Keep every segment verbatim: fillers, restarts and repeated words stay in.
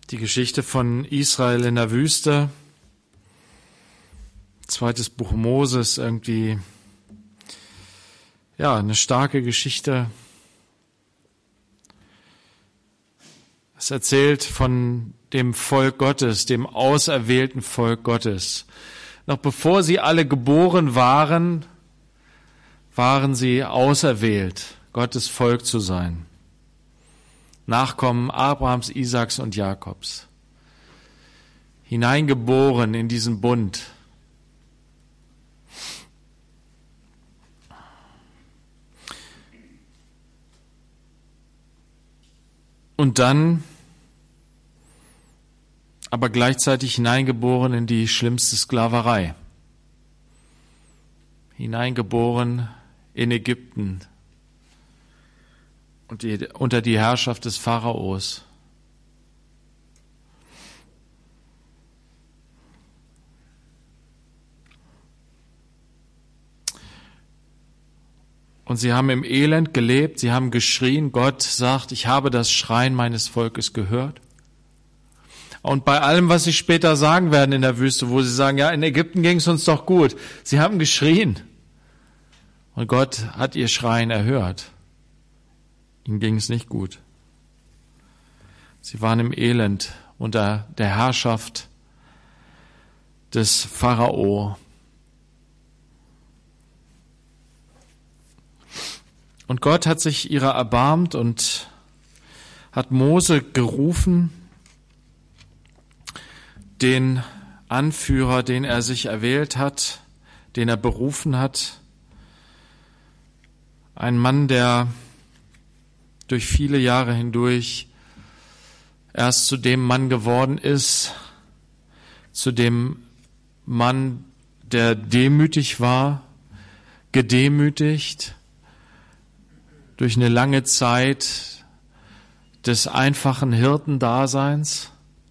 Die Geschichte von Israel in der Wüste, zweites Buch Moses, irgendwie, ja, eine starke Geschichte. Es erzählt von dem Volk Gottes, dem auserwählten Volk Gottes. Noch bevor sie alle geboren waren, waren sie auserwählt, Gottes Volk zu sein. Nachkommen Abrahams, Isaaks und Jakobs. Hineingeboren in diesen Bund. Und dann aber gleichzeitig hineingeboren in die schlimmste Sklaverei. Hineingeboren in Ägypten und die, unter die Herrschaft des Pharaos. Und sie haben im Elend gelebt, sie haben geschrien. Gott sagt, ich habe das Schreien meines Volkes gehört. Und bei allem, was sie später sagen werden in der Wüste, wo sie sagen, ja, in Ägypten ging es uns doch gut. Sie haben geschrien. Und Gott hat ihr Schreien erhört. Ihnen ging es nicht gut. Sie waren im Elend unter der Herrschaft des Pharao. Und Gott hat sich ihrer erbarmt und hat Mose gerufen, den Anführer, den er sich erwählt hat, den er berufen hat. Ein Mann, der durch viele Jahre hindurch erst zu dem Mann geworden ist, zu dem Mann, der demütig war, gedemütigt, durch eine lange Zeit des einfachen Hirtendaseins.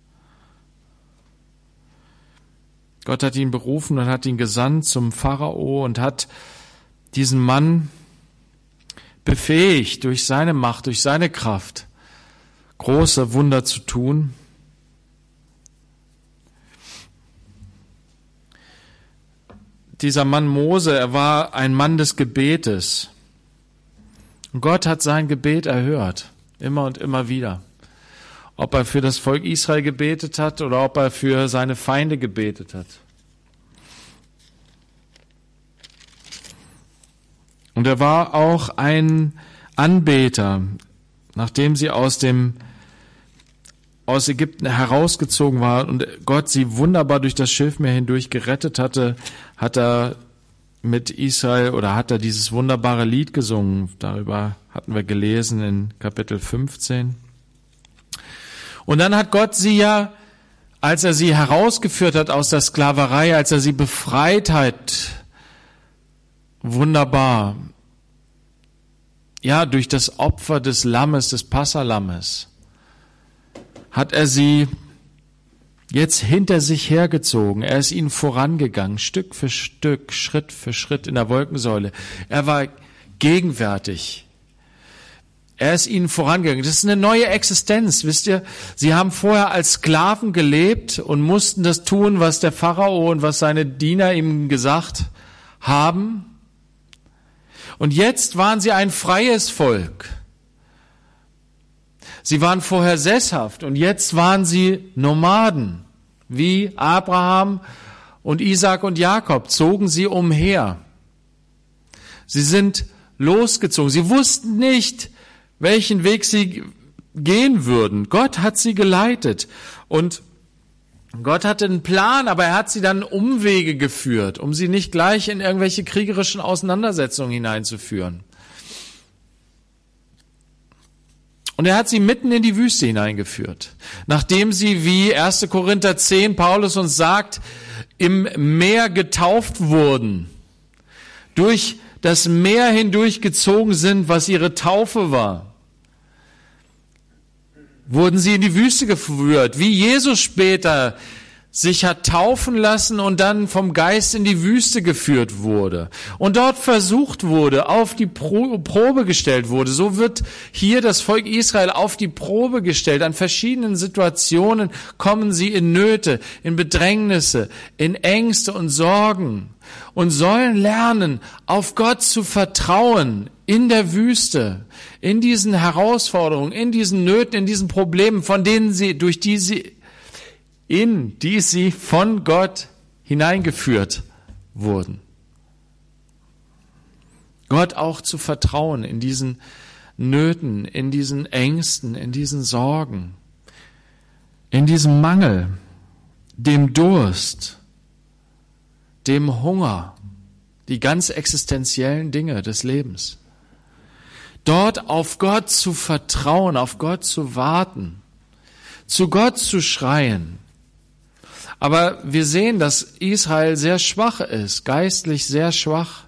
Gott hat ihn berufen und hat ihn gesandt zum Pharao und hat diesen Mann befähigt, durch seine Macht, durch seine Kraft, große Wunder zu tun. Dieser Mann Mose, er war ein Mann des Gebetes. Und Gott hat sein Gebet erhört, immer und immer wieder. Ob er für das Volk Israel gebetet hat oder ob er für seine Feinde gebetet hat. Und er war auch ein Anbeter, nachdem sie aus dem aus Ägypten herausgezogen waren und Gott sie wunderbar durch das Schilfmeer hindurch gerettet hatte, hat er mit Israel oder hat er dieses wunderbare Lied gesungen. Darüber hatten wir gelesen in Kapitel fünfzehn. Und dann hat Gott sie ja, als er sie herausgeführt hat aus der Sklaverei, als er sie befreit hat, wunderbar, ja, durch das Opfer des Lammes, des Passalammes, hat er sie jetzt hinter sich hergezogen. Er ist ihnen vorangegangen, Stück für Stück, Schritt für Schritt in der Wolkensäule. Er war gegenwärtig. Er ist ihnen vorangegangen. Das ist eine neue Existenz, wisst ihr? Sie haben vorher als Sklaven gelebt und mussten das tun, was der Pharao und was seine Diener ihm gesagt haben. Und jetzt waren sie ein freies Volk. Sie waren vorher sesshaft und jetzt waren sie Nomaden. Wie Abraham und Isaak und Jakob zogen sie umher. Sie sind losgezogen. Sie wussten nicht, welchen Weg sie gehen würden. Gott hat sie geleitet und Gott hatte einen Plan, aber er hat sie dann Umwege geführt, um sie nicht gleich in irgendwelche kriegerischen Auseinandersetzungen hineinzuführen. Und er hat sie mitten in die Wüste hineingeführt, nachdem sie, wie erster Korinther zehn Paulus uns sagt, im Meer getauft wurden, durch das Meer hindurchgezogen sind, was ihre Taufe war, wurden sie in die Wüste geführt, wie Jesus später sich hat taufen lassen und dann vom Geist in die Wüste geführt wurde und dort versucht wurde, auf die Probe gestellt wurde. So wird hier das Volk Israel auf die Probe gestellt. An verschiedenen Situationen kommen sie in Nöte, in Bedrängnisse, in Ängste und Sorgen und sollen lernen, auf Gott zu vertrauen in der Wüste, in diesen Herausforderungen, in diesen Nöten, in diesen Problemen, von denen sie, durch die sie in die sie von Gott hineingeführt wurden. Gott auch zu vertrauen in diesen Nöten, in diesen Ängsten, in diesen Sorgen, in diesem Mangel, dem Durst, dem Hunger, die ganz existenziellen Dinge des Lebens. Dort auf Gott zu vertrauen, auf Gott zu warten, zu Gott zu schreien. Aber wir sehen, dass Israel sehr schwach ist, geistlich sehr schwach.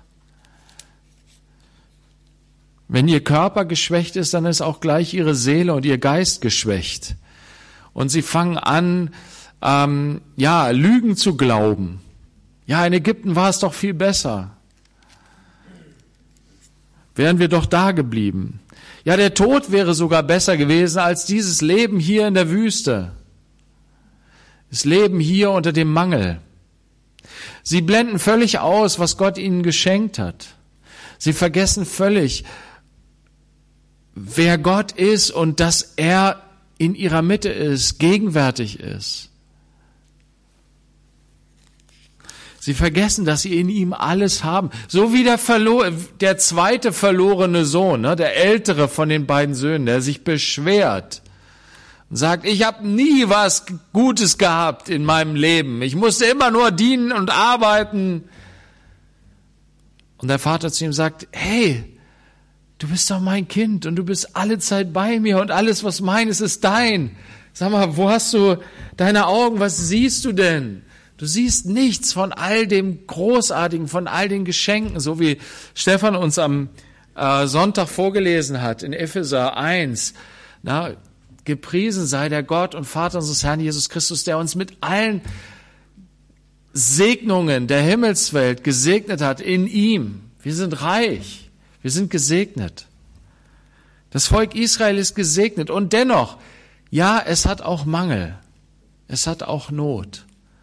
Wenn ihr Körper geschwächt ist, dann ist auch gleich ihre Seele und ihr Geist geschwächt. Und sie fangen an, ähm, ja, Lügen zu glauben. Ja, in Ägypten war es doch viel besser. Wären wir doch da geblieben. Ja, der Tod wäre sogar besser gewesen als dieses Leben hier in der Wüste. Das Leben hier unter dem Mangel. Sie blenden völlig aus, was Gott ihnen geschenkt hat. Sie vergessen völlig, wer Gott ist und dass er in ihrer Mitte ist, gegenwärtig ist. Sie vergessen, dass sie in ihm alles haben. So wie der, verlo- der zweite verlorene Sohn, ne, der ältere von den beiden Söhnen, der sich beschwert und sagt, ich habe nie was Gutes gehabt in meinem Leben. Ich musste immer nur dienen und arbeiten. Und der Vater zu ihm sagt, hey, du bist doch mein Kind und du bist alle Zeit bei mir und alles, was mein ist, ist dein. Sag mal, wo hast du deine Augen? Was siehst du denn? Du siehst nichts von all dem Großartigen, von all den Geschenken, so wie Stefan uns am äh, Sonntag vorgelesen hat in Epheser eins. Na, gepriesen sei der Gott und Vater unseres Herrn Jesus Christus, der uns mit allen Segnungen der Himmelswelt gesegnet hat in ihm. Wir sind reich, wir sind gesegnet. Das Volk Israel ist gesegnet und dennoch, ja, es hat auch Mangel, es hat auch Not.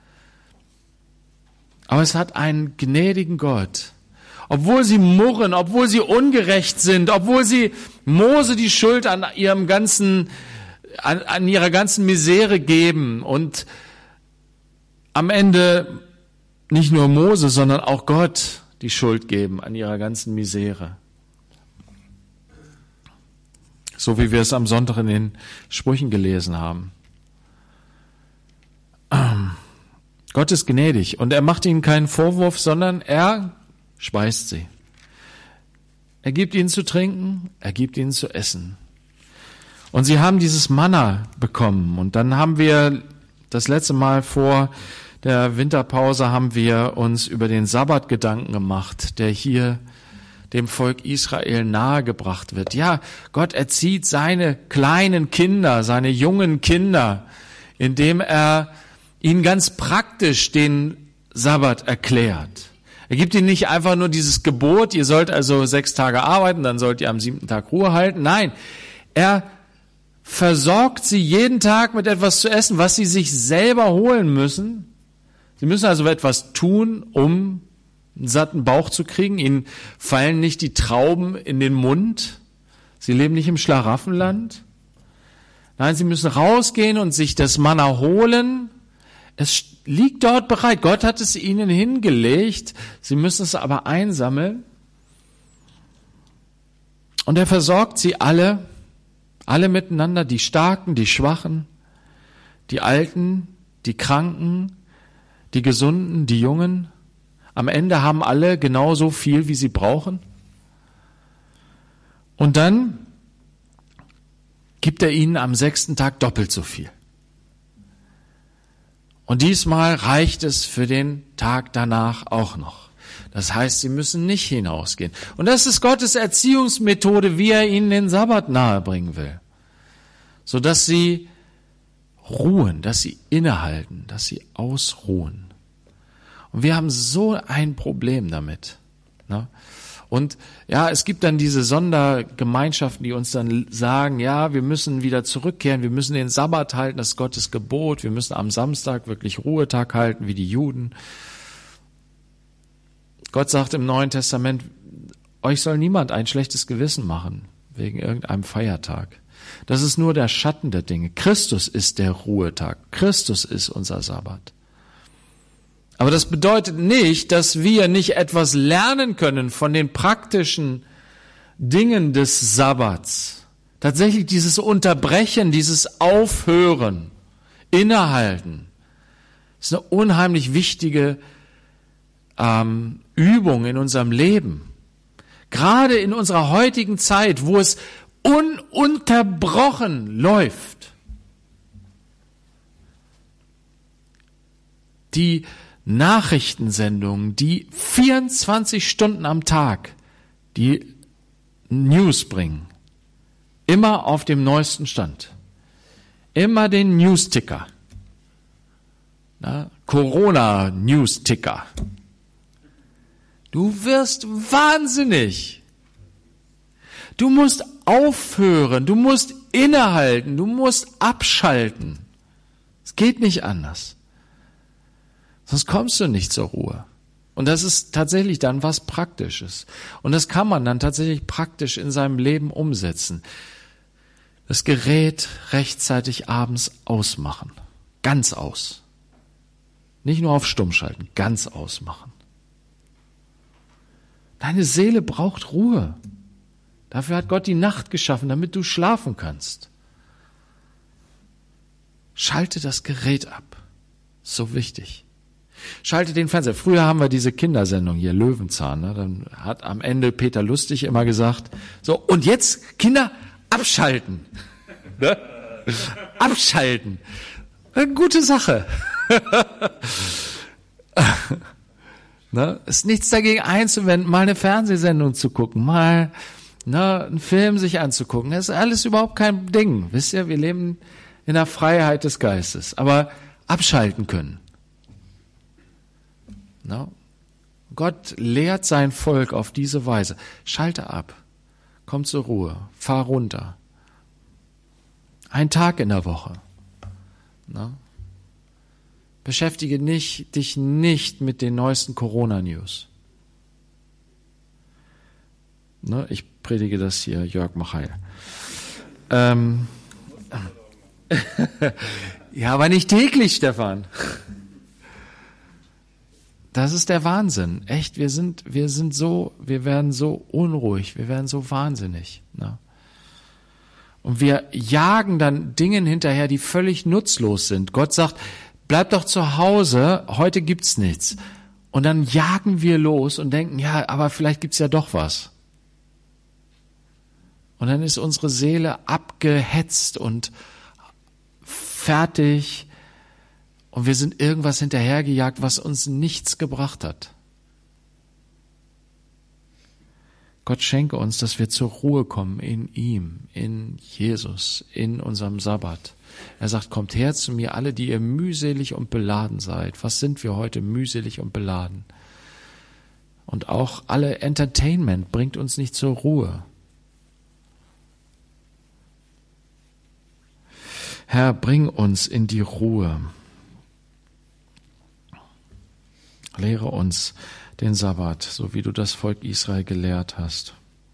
Aber es hat einen gnädigen Gott. Obwohl sie murren, obwohl sie ungerecht sind, obwohl sie Mose die Schuld an ihrem ganzen, an, an ihrer ganzen Misere geben und am Ende nicht nur Mose, sondern auch Gott die Schuld geben an ihrer ganzen Misere. So wie wir es am Sonntag in den Sprüchen gelesen haben. Gott ist gnädig und er macht ihnen keinen Vorwurf, sondern er speist sie. Er gibt ihnen zu trinken, er gibt ihnen zu essen. Und sie haben dieses Manna bekommen. Und dann haben wir das letzte Mal vor der Winterpause haben wir uns über den Sabbat Gedanken gemacht, der hier dem Volk Israel nahegebracht wird. Ja, Gott erzieht seine kleinen Kinder, seine jungen Kinder, indem er ihnen ganz praktisch den Sabbat erklärt. Er gibt ihnen nicht einfach nur dieses Gebot, ihr sollt also sechs Tage arbeiten, dann sollt ihr am siebten Tag Ruhe halten. Nein, er versorgt sie jeden Tag mit etwas zu essen, was sie sich selber holen müssen. Sie müssen also etwas tun, um einen satten Bauch zu kriegen. Ihnen fallen nicht die Trauben in den Mund. Sie leben nicht im Schlaraffenland. Nein, sie müssen rausgehen und sich das Manna holen. Es liegt dort bereit. Gott hat es ihnen hingelegt. Sie müssen es aber einsammeln. Und er versorgt sie alle, alle miteinander, die Starken, die Schwachen, die Alten, die Kranken, die Gesunden, die Jungen. Am Ende haben alle genauso viel, wie sie brauchen. Und dann gibt er ihnen am sechsten Tag doppelt so viel. Und diesmal reicht es für den Tag danach auch noch. Das heißt, sie müssen nicht hinausgehen. Und das ist Gottes Erziehungsmethode, wie er ihnen den Sabbat nahebringen will. Sodass sie ruhen, dass sie innehalten, dass sie ausruhen. Und wir haben so ein Problem damit. Ne? Und ja, es gibt dann diese Sondergemeinschaften, die uns dann sagen, ja, wir müssen wieder zurückkehren, wir müssen den Sabbat halten, das ist Gottes Gebot, wir müssen am Samstag wirklich Ruhetag halten, wie die Juden. Gott sagt im Neuen Testament, euch soll niemand ein schlechtes Gewissen machen, wegen irgendeinem Feiertag. Das ist nur der Schatten der Dinge. Christus ist der Ruhetag. Christus ist unser Sabbat. Aber das bedeutet nicht, dass wir nicht etwas lernen können von den praktischen Dingen des Sabbats. Tatsächlich dieses Unterbrechen, dieses Aufhören, Innehalten, ist eine unheimlich wichtige ähm, Übung in unserem Leben. Gerade in unserer heutigen Zeit, wo es ununterbrochen läuft. Die Nachrichtensendungen, die vierundzwanzig Stunden am Tag die News bringen. Immer auf dem neuesten Stand. Immer den News-Ticker. Corona-News-Ticker. Du wirst wahnsinnig. Du musst aufhören, du musst innehalten, du musst abschalten. Es geht nicht anders. Sonst kommst du nicht zur Ruhe. Und das ist tatsächlich dann was Praktisches. Und das kann man dann tatsächlich praktisch in seinem Leben umsetzen. Das Gerät rechtzeitig abends ausmachen. Ganz aus. Nicht nur auf Stumm schalten, ganz ausmachen. Deine Seele braucht Ruhe. Dafür hat Gott die Nacht geschaffen, damit du schlafen kannst. Schalte das Gerät ab. So wichtig. Schalte den Fernseher. Früher haben wir diese Kindersendung hier, Löwenzahn. Ne? Dann hat am Ende Peter Lustig immer gesagt, so, und jetzt, Kinder, abschalten. Ne? Abschalten. Eine gute Sache. Ne? Ist nichts dagegen einzuwenden, mal eine Fernsehsendung zu gucken, mal ne, einen Film sich anzugucken. Das ist alles überhaupt kein Ding. Wisst ihr, wir leben in der Freiheit des Geistes. Aber abschalten können. No? Gott lehrt sein Volk auf diese Weise. Schalte ab, komm zur Ruhe, fahr runter. Ein Tag in der Woche. No? Beschäftige nicht, dich nicht mit den neuesten Corona-News. No? Ich predige das hier, Jörg Machai. Ähm, ja, aber nicht täglich, Stefan. Das ist der Wahnsinn. Echt, wir sind, wir sind so, wir werden so unruhig, wir werden so wahnsinnig. Ne? Und wir jagen dann Dingen hinterher, die völlig nutzlos sind. Gott sagt, bleib doch zu Hause, heute gibt's nichts. Und dann jagen wir los und denken, ja, aber vielleicht gibt's ja doch was. Und dann ist unsere Seele abgehetzt und fertig. Und wir sind irgendwas hinterhergejagt, was uns nichts gebracht hat. Gott schenke uns, dass wir zur Ruhe kommen in ihm, in Jesus, in unserem Sabbat. Er sagt, kommt her zu mir, alle, die ihr mühselig und beladen seid. Was sind wir heute mühselig und beladen? Und auch alle Entertainment bringt uns nicht zur Ruhe. Herr, bring uns in die Ruhe. Lehre uns den Sabbat, so wie du das Volk Israel gelehrt hast.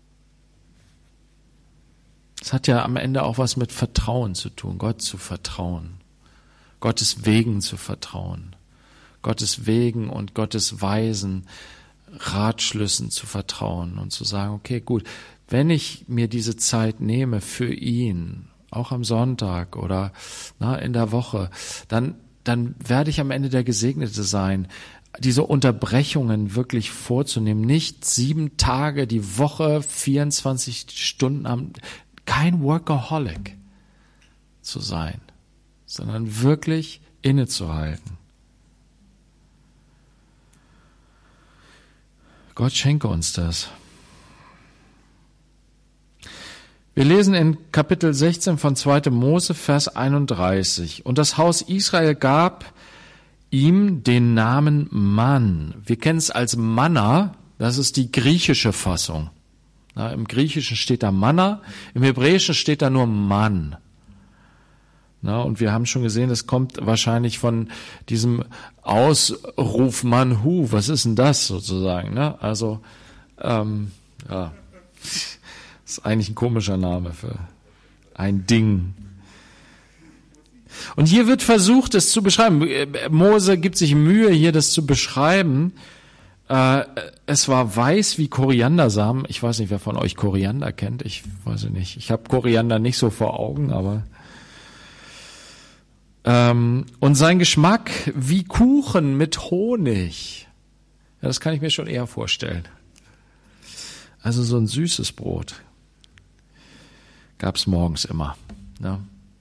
Es hat ja am Ende auch was mit Vertrauen zu tun, Gott zu vertrauen, Gottes Wegen zu vertrauen, Gottes Wegen und Gottes Weisen, Ratschlüssen zu vertrauen und zu sagen, okay, gut, wenn ich mir diese Zeit nehme für ihn, auch am Sonntag oder na, in der Woche, dann, dann werde ich am Ende der Gesegnete sein, diese Unterbrechungen wirklich vorzunehmen, nicht sieben Tage die Woche, vierundzwanzig Stunden am, kein Workaholic zu sein, sondern wirklich innezuhalten. Gott schenke uns das. Wir lesen in Kapitel sechzehn von zweiter Mose, Vers einunddreißig. Und das Haus Israel gab ihm den Namen Mann. Wir kennen es als Manna, das ist die griechische Fassung. Na, im Griechischen steht da Manna, im Hebräischen steht da nur Mann. Na, und wir haben schon gesehen, das kommt wahrscheinlich von diesem Ausruf Manhu. Was ist denn das sozusagen? Ne? Also, ähm, ja, das ist eigentlich ein komischer Name für ein Ding. Und hier wird versucht, es zu beschreiben. Mose gibt sich Mühe, hier das zu beschreiben. Äh, es war weiß wie Koriandersamen. Ich weiß nicht, wer von euch Koriander kennt. Ich weiß nicht. Ich habe Koriander nicht so vor Augen, aber ähm, und sein Geschmack wie Kuchen mit Honig. Ja, das kann ich mir schon eher vorstellen. Also so ein süßes Brot gab's morgens immer. Ja.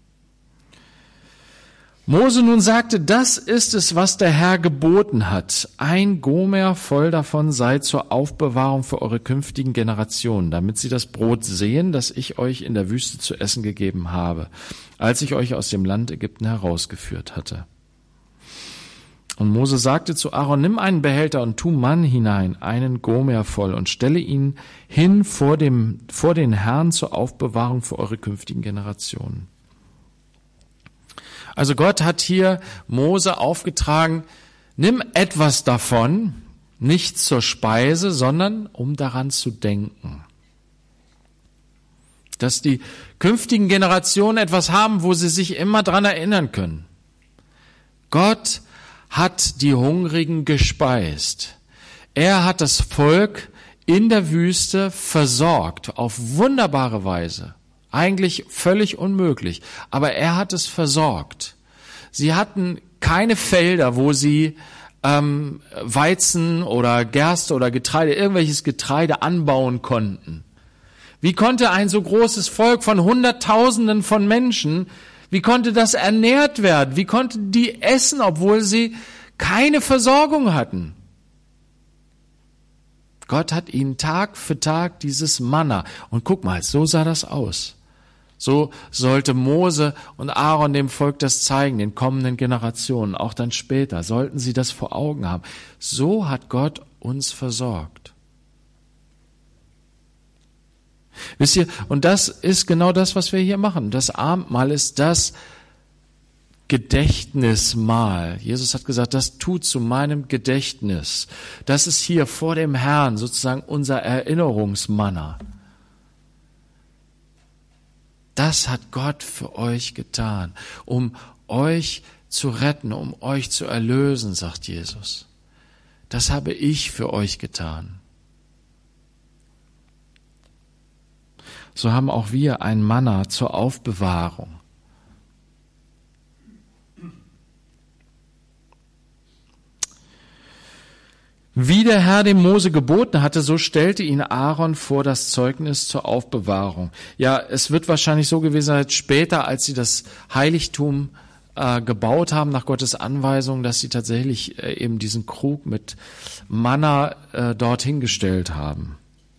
Mose nun sagte, das ist es, was der Herr geboten hat. Ein Gomer voll davon sei zur Aufbewahrung für eure künftigen Generationen, damit sie das Brot sehen, das ich euch in der Wüste zu essen gegeben habe, als ich euch aus dem Land Ägypten herausgeführt hatte. Und Mose sagte zu Aaron, nimm einen Behälter und tu Mann hinein, einen Gomer voll, und stelle ihn hin vor dem, vor den Herrn zur Aufbewahrung für eure künftigen Generationen. Also Gott hat hier Mose aufgetragen, nimm etwas davon, nicht zur Speise, sondern um daran zu denken. Dass die künftigen Generationen etwas haben, wo sie sich immer dran erinnern können. Gott hat die Hungrigen gespeist. Er hat das Volk in der Wüste versorgt, auf wunderbare Weise. Eigentlich völlig unmöglich, aber er hat es versorgt. Sie hatten keine Felder, wo sie ähm, Weizen oder Gerste oder Getreide, irgendwelches Getreide anbauen konnten. Wie konnte ein so großes Volk von Hunderttausenden von Menschen, wie konnte das ernährt werden? Wie konnten die essen, obwohl sie keine Versorgung hatten? Gott hat ihnen Tag für Tag dieses Manna. Und guck mal, so sah das aus. So sollte Mose und Aaron dem Volk das zeigen, den kommenden Generationen, auch dann später, sollten sie das vor Augen haben. So hat Gott uns versorgt. Wisst ihr, und das ist genau das, was wir hier machen. Das Abendmahl ist das Gedächtnismahl. Jesus hat gesagt, das tut zu meinem Gedächtnis. Das ist hier vor dem Herrn sozusagen unser Erinnerungsmanna. Das hat Gott für euch getan, um euch zu retten, um euch zu erlösen, sagt Jesus. Das habe ich für euch getan. So haben auch wir ein Manna zur Aufbewahrung. Wie der Herr dem Mose geboten hatte, so stellte ihn Aaron vor das Zeugnis zur Aufbewahrung. Ja, es wird wahrscheinlich so gewesen sein, später, als sie das Heiligtum äh, gebaut haben, nach Gottes Anweisung, dass sie tatsächlich äh, eben diesen Krug mit Manna äh, dorthin gestellt haben.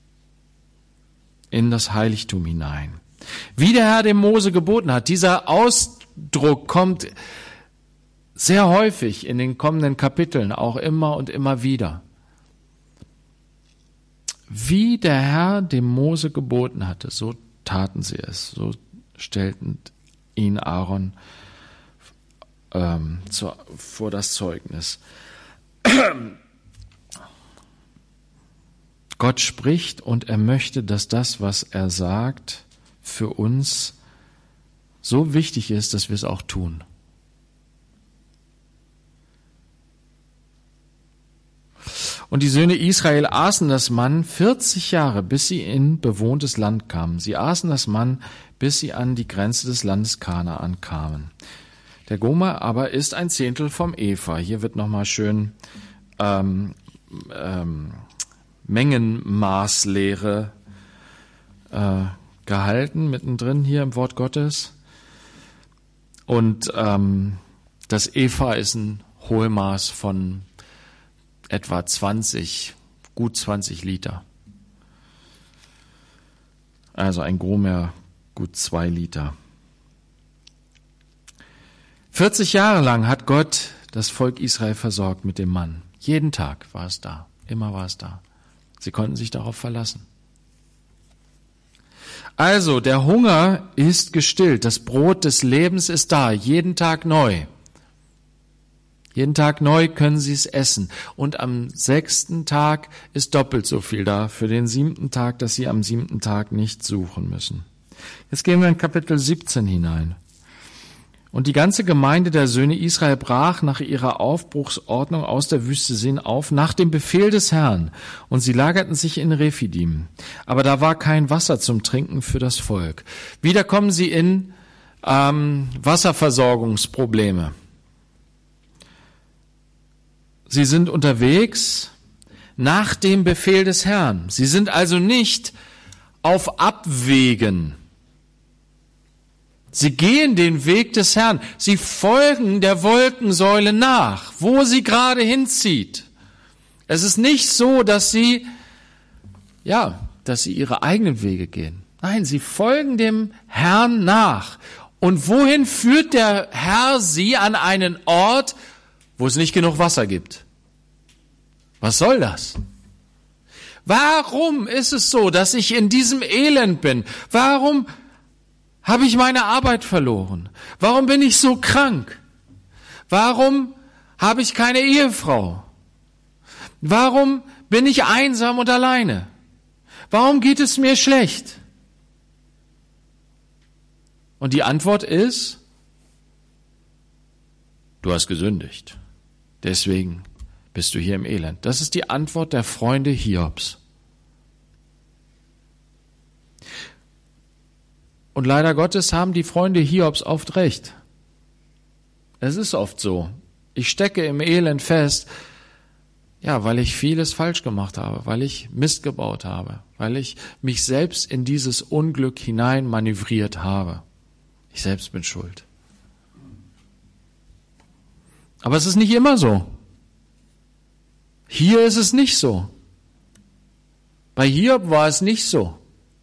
In das Heiligtum hinein. Wie der Herr dem Mose geboten hat. Dieser Ausdruck kommt sehr häufig in den kommenden Kapiteln, auch immer und immer wieder. Wie der Herr dem Mose geboten hatte, so taten sie es. So stellten ihn Aaron ähm, zu, vor das Zeugnis. Gott spricht und er möchte, dass das, was er sagt, für uns so wichtig ist, dass wir es auch tun. Und die Söhne Israel aßen das Mann vierzig Jahre, bis sie in bewohntes Land kamen. Sie aßen das Mann, bis sie an die Grenze des Landes Kanaan kamen. Der Gomer aber ist ein Zehntel vom Epha. Hier wird nochmal schön ähm, ähm, Mengenmaßlehre äh, gehalten, mittendrin hier im Wort Gottes. Und ähm, das Epha ist ein Hohlmaß von etwa zwanzig, gut zwanzig Liter. Also ein Gomer gut zwei Liter. vierzig Jahre lang hat Gott das Volk Israel versorgt mit dem Mann. Jeden Tag war es da, immer war es da. Sie konnten sich darauf verlassen. Also, der Hunger ist gestillt, das Brot des Lebens ist da, jeden Tag neu. Jeden Tag neu können sie es essen. Und am sechsten Tag ist doppelt so viel da für den siebten Tag, dass sie am siebten Tag nicht suchen müssen. Jetzt gehen wir in Kapitel siebzehn hinein. Und die ganze Gemeinde der Söhne Israel brach nach ihrer Aufbruchsordnung aus der Wüste Sin auf, nach dem Befehl des Herrn. Und sie lagerten sich in Rephidim. Aber da war kein Wasser zum Trinken für das Volk. Wieder kommen sie in ähm, Wasserversorgungsprobleme. Sie sind unterwegs nach dem Befehl des Herrn. Sie sind also nicht auf Abwägen. Sie gehen den Weg des Herrn. Sie folgen der Wolkensäule nach, wo sie gerade hinzieht. Es ist nicht so, dass sie, ja, dass sie ihre eigenen Wege gehen. Nein, sie folgen dem Herrn nach. Und wohin führt der Herr sie? An einen Ort, wo es nicht genug Wasser gibt. Was soll das? Warum ist es so, dass ich in diesem Elend bin? Warum habe ich meine Arbeit verloren? Warum bin ich so krank? Warum habe ich keine Ehefrau? Warum bin ich einsam und alleine? Warum geht es mir schlecht? Und die Antwort ist, du hast gesündigt. Deswegen bist du hier im Elend. Das ist die Antwort der Freunde Hiobs. Und leider Gottes haben die Freunde Hiobs oft recht. Es ist oft so. Ich stecke im Elend fest, ja, weil ich vieles falsch gemacht habe, weil ich Mist gebaut habe, weil ich mich selbst in dieses Unglück hinein manövriert habe. Ich selbst bin schuld. Aber es ist nicht immer so. Hier ist es nicht so. Bei Hiob war es nicht so.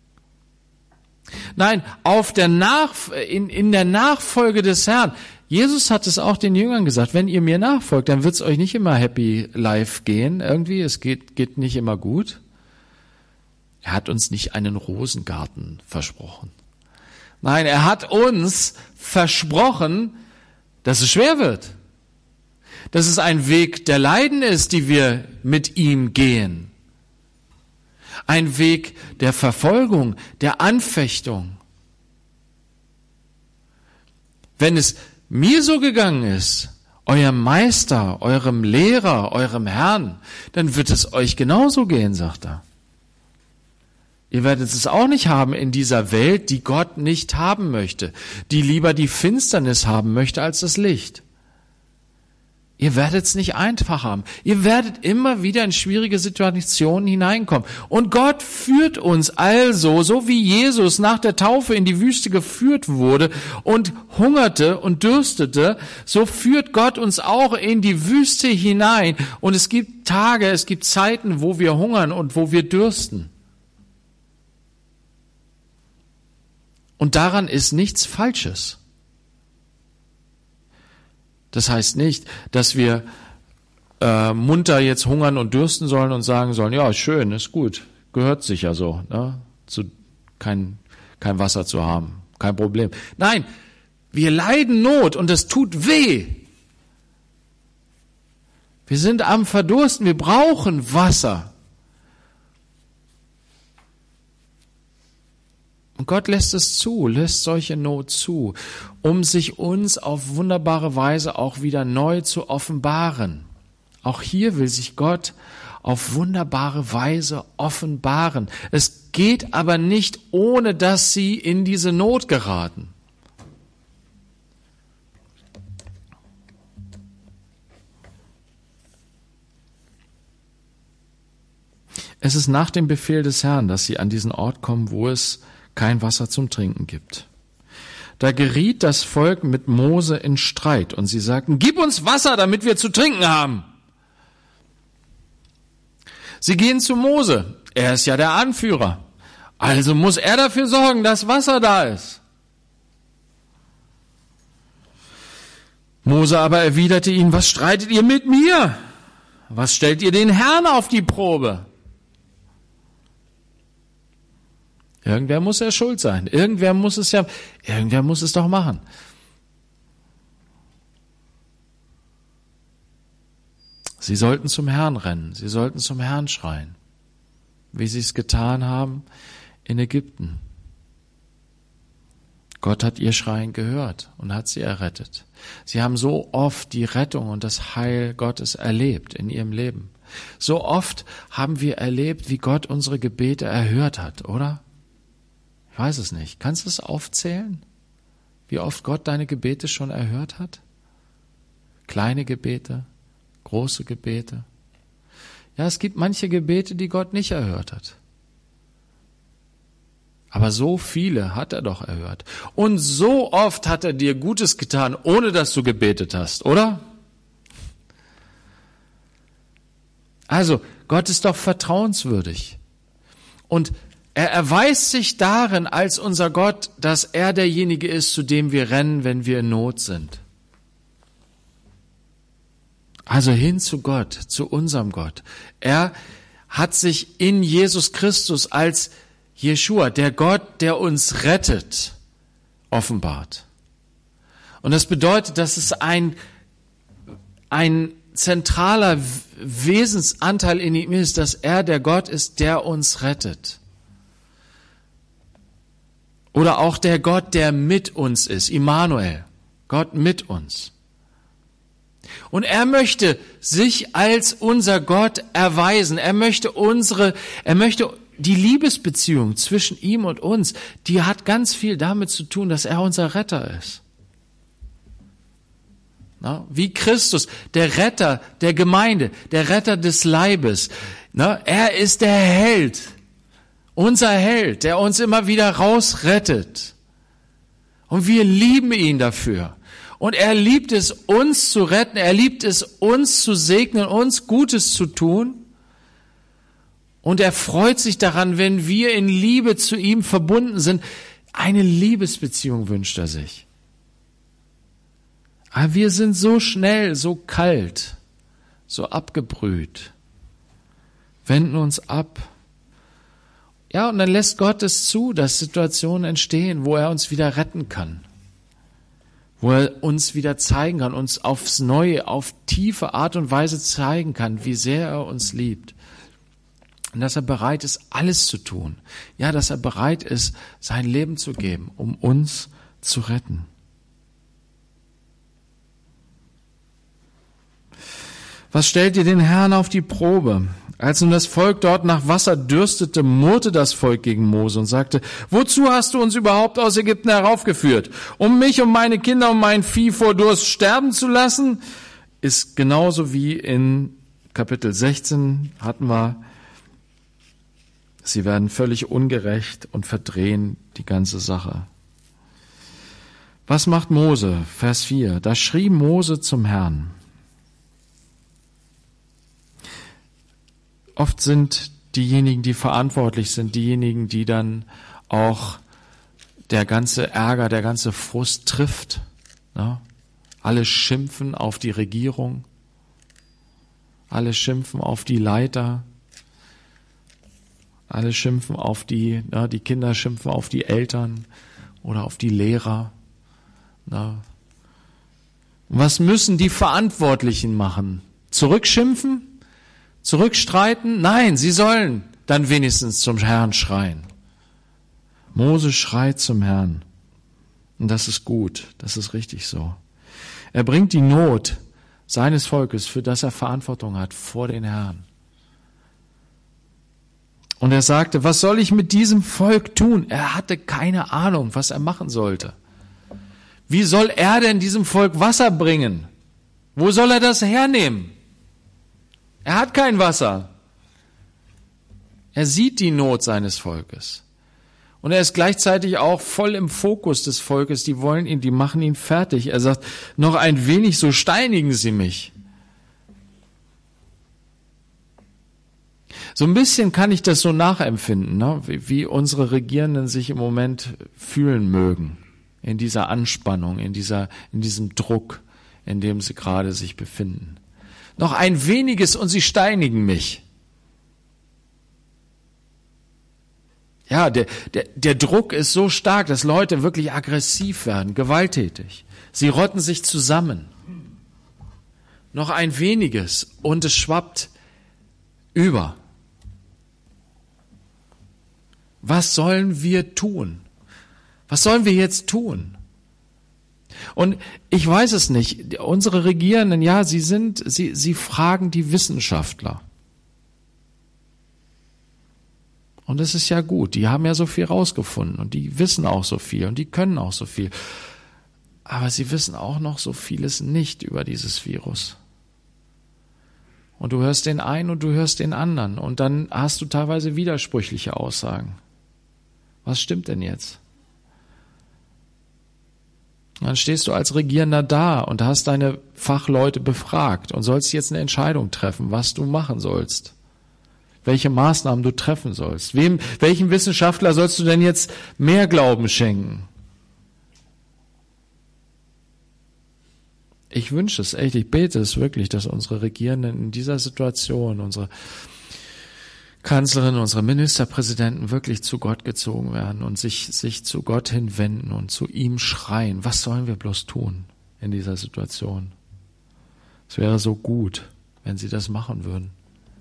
Nein, auf der Nach, in, in der Nachfolge des Herrn. Jesus hat es auch den Jüngern gesagt, wenn ihr mir nachfolgt, dann wird es euch nicht immer happy life gehen. Irgendwie, es geht, geht nicht immer gut. Er hat uns nicht einen Rosengarten versprochen. Nein, er hat uns versprochen, dass es schwer wird. Dass es ein Weg der Leiden ist, die wir mit ihm gehen. Ein Weg der Verfolgung, der Anfechtung. Wenn es mir so gegangen ist, eurem Meister, eurem Lehrer, eurem Herrn, dann wird es euch genauso gehen, sagt er. Ihr werdet es auch nicht haben in dieser Welt, die Gott nicht haben möchte, die lieber die Finsternis haben möchte als das Licht. Ihr werdet es nicht einfach haben. Ihr werdet immer wieder in schwierige Situationen hineinkommen. Und Gott führt uns also, so wie Jesus nach der Taufe in die Wüste geführt wurde und hungerte und dürstete, so führt Gott uns auch in die Wüste hinein. Und es gibt Tage, es gibt Zeiten, wo wir hungern und wo wir dürsten. Und daran ist nichts Falsches. Das heißt nicht, dass wir äh, munter jetzt hungern und dürsten sollen und sagen sollen, ja, schön, ist gut, gehört sich ja so, ne? Zu, kein, kein Wasser zu haben, kein Problem. Nein, wir leiden Not und es tut weh. Wir sind am Verdursten, wir brauchen Wasser. Und Gott lässt es zu, lässt solche Not zu, um sich uns auf wunderbare Weise auch wieder neu zu offenbaren. Auch hier will sich Gott auf wunderbare Weise offenbaren. Es geht aber nicht, ohne dass sie in diese Not geraten. Es ist nach dem Befehl des Herrn, dass sie an diesen Ort kommen, wo es kein Wasser zum Trinken gibt. Da geriet das Volk mit Mose in Streit und sie sagten, gib uns Wasser, damit wir zu trinken haben. Sie gehen zu Mose. Er ist ja der Anführer. Also muss er dafür sorgen, dass Wasser da ist. Mose aber erwiderte ihnen, was streitet ihr mit mir? Was stellt ihr den Herrn auf die Probe? Irgendwer muss ja schuld sein. Irgendwer muss es ja, irgendwer muss es doch machen. Sie sollten zum Herrn rennen. Sie sollten zum Herrn schreien. Wie sie es getan haben in Ägypten. Gott hat ihr Schreien gehört und hat sie errettet. Sie haben so oft die Rettung und das Heil Gottes erlebt in ihrem Leben. So oft haben wir erlebt, wie Gott unsere Gebete erhört hat, oder? Ich weiß es nicht. Kannst du es aufzählen? Wie oft Gott deine Gebete schon erhört hat? Kleine Gebete, große Gebete. Ja, es gibt manche Gebete, die Gott nicht erhört hat. Aber so viele hat er doch erhört. Und so oft hat er dir Gutes getan, ohne dass du gebetet hast, oder? Also, Gott ist doch vertrauenswürdig. Und er erweist sich darin als unser Gott, dass er derjenige ist, zu dem wir rennen, wenn wir in Not sind. Also hin zu Gott, zu unserem Gott. Er hat sich in Jesus Christus als Jeschua, der Gott, der uns rettet, offenbart. Und das bedeutet, dass es ein, ein zentraler Wesensanteil in ihm ist, dass er der Gott ist, der uns rettet. Oder auch der Gott, der mit uns ist, Immanuel, Gott mit uns. Und er möchte sich als unser Gott erweisen. Er möchte unsere, er möchte die Liebesbeziehung zwischen ihm und uns, die hat ganz viel damit zu tun, dass er unser Retter ist. Na, wie Christus, der Retter der Gemeinde, der Retter des Leibes. Na, er ist der Held, unser Held, der uns immer wieder rausrettet. Und wir lieben ihn dafür. Und er liebt es, uns zu retten, er liebt es, uns zu segnen, uns Gutes zu tun. Und er freut sich daran, wenn wir in Liebe zu ihm verbunden sind. Eine Liebesbeziehung wünscht er sich. Aber wir sind so schnell, so kalt, so abgebrüht, wenden uns ab. Ja, und dann lässt Gott es zu, dass Situationen entstehen, wo er uns wieder retten kann. Wo er uns wieder zeigen kann, uns aufs Neue, auf tiefe Art und Weise zeigen kann, wie sehr er uns liebt. Und dass er bereit ist, alles zu tun. Ja, dass er bereit ist, sein Leben zu geben, um uns zu retten. Was stellt ihr den Herrn auf die Probe? Als nun das Volk dort nach Wasser dürstete, murrte das Volk gegen Mose und sagte, wozu hast du uns überhaupt aus Ägypten heraufgeführt? Um mich und meine Kinder und mein Vieh vor Durst sterben zu lassen? Ist genauso wie in Kapitel sechzehn hatten wir, sie werden völlig ungerecht und verdrehen die ganze Sache. Was macht Mose? Vers vier. Da schrie Mose zum Herrn. Oft sind diejenigen, die verantwortlich sind, diejenigen, die dann auch der ganze Ärger, der ganze Frust trifft. Ja? Alle schimpfen auf die Regierung, alle schimpfen auf die Leiter, alle schimpfen auf die, ja, die Kinder schimpfen auf die Eltern oder auf die Lehrer. Ja. Was müssen die Verantwortlichen machen? Zurückschimpfen? Zurückstreiten? Nein, sie sollen dann wenigstens zum Herrn schreien. Mose schreit zum Herrn. Und das ist gut, das ist richtig so. Er bringt die Not seines Volkes, für das er Verantwortung hat, vor den Herrn. Und er sagte, was soll ich mit diesem Volk tun? Er hatte keine Ahnung, was er machen sollte. Wie soll er denn diesem Volk Wasser bringen? Wo soll er das hernehmen? Er hat kein Wasser. Er sieht die Not seines Volkes. Und er ist gleichzeitig auch voll im Fokus des Volkes. Die wollen ihn, die machen ihn fertig. Er sagt, noch ein wenig, so steinigen sie mich. So ein bisschen kann ich das so nachempfinden, ne? wie, wie unsere Regierenden sich im Moment fühlen mögen, in dieser Anspannung, in dieser, in diesem Druck, in dem sie gerade sich befinden. Noch ein weniges und sie steinigen mich. Ja, der, der, der Druck ist so stark, dass Leute wirklich aggressiv werden, gewalttätig. Sie rotten sich zusammen. Noch ein weniges und es schwappt über. Was sollen wir tun? Was sollen wir jetzt tun? Und ich weiß es nicht. Unsere Regierenden, ja, sie sind, sie, sie fragen die Wissenschaftler. Und das ist ja gut. Die haben ja so viel rausgefunden und die wissen auch so viel und die können auch so viel. Aber sie wissen auch noch so vieles nicht über dieses Virus. Und du hörst den einen und du hörst den anderen. Und dann hast du teilweise widersprüchliche Aussagen. Was stimmt denn jetzt? Und dann stehst du als Regierender da und hast deine Fachleute befragt und sollst jetzt eine Entscheidung treffen, was du machen sollst. Welche Maßnahmen du treffen sollst. Wem, welchem Wissenschaftler sollst du denn jetzt mehr Glauben schenken? Ich wünsche es echt, ich bete es wirklich, dass unsere Regierenden in dieser Situation, unsere Kanzlerin, unsere Ministerpräsidenten wirklich zu Gott gezogen werden und sich, sich zu Gott hinwenden und zu ihm schreien. Was sollen wir bloß tun in dieser Situation? Es wäre so gut, wenn sie das machen würden.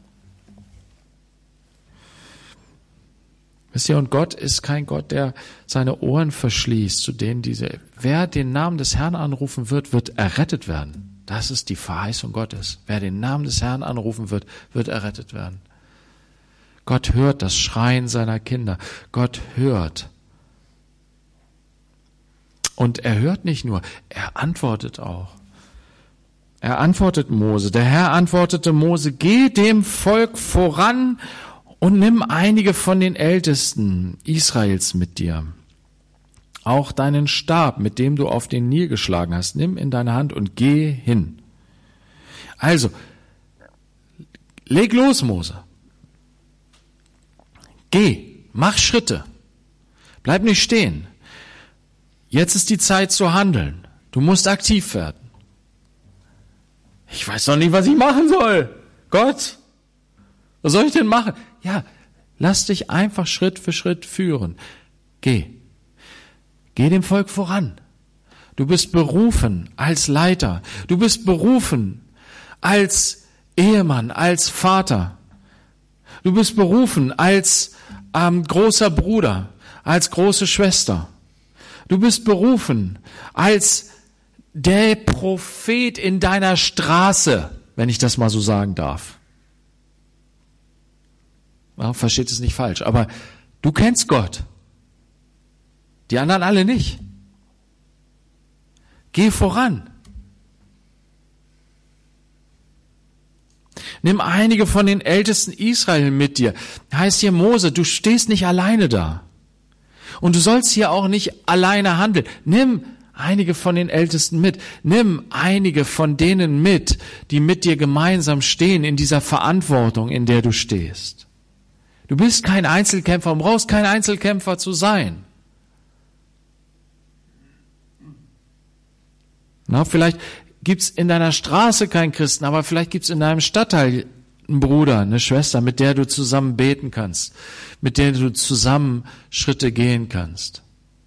Wisst ihr, und Gott ist kein Gott, der seine Ohren verschließt zu denen, die, wer den Namen des Herrn anrufen wird, wird errettet werden. Das ist die Verheißung Gottes. Wer den Namen des Herrn anrufen wird, wird errettet werden. Gott hört das Schreien seiner Kinder. Gott hört. Und er hört nicht nur, er antwortet auch. Er antwortet Mose. Der Herr antwortete Mose, geh dem Volk voran und nimm einige von den Ältesten Israels mit dir. Auch deinen Stab, mit dem du auf den Nil geschlagen hast, nimm in deine Hand und geh hin. Also, leg los, Mose. Geh, mach Schritte. Bleib nicht stehen. Jetzt ist die Zeit zu handeln. Du musst aktiv werden. Ich weiß doch nicht, was ich machen soll. Gott, was soll ich denn machen? Ja, lass dich einfach Schritt für Schritt führen. Geh. Geh dem Volk voran. Du bist berufen als Leiter. Du bist berufen als Ehemann, als Vater. Du bist berufen als ähm, großer Bruder, als große Schwester. Du bist berufen als der Prophet in deiner Straße, wenn ich das mal so sagen darf. Ja, versteht es nicht falsch, aber du kennst Gott. Die anderen alle nicht. Geh voran. Nimm einige von den Ältesten Israel mit dir. Heißt hier Mose, du stehst nicht alleine da. Und du sollst hier auch nicht alleine handeln. Nimm einige von den Ältesten mit. Nimm einige von denen mit, die mit dir gemeinsam stehen in dieser Verantwortung, in der du stehst. Du bist kein Einzelkämpfer und brauchst kein Einzelkämpfer zu sein. Na, vielleicht gibt's in deiner Straße keinen Christen, aber vielleicht gibt's in deinem Stadtteil einen Bruder, eine Schwester, mit der du zusammen beten kannst, mit der du zusammen Schritte gehen kannst.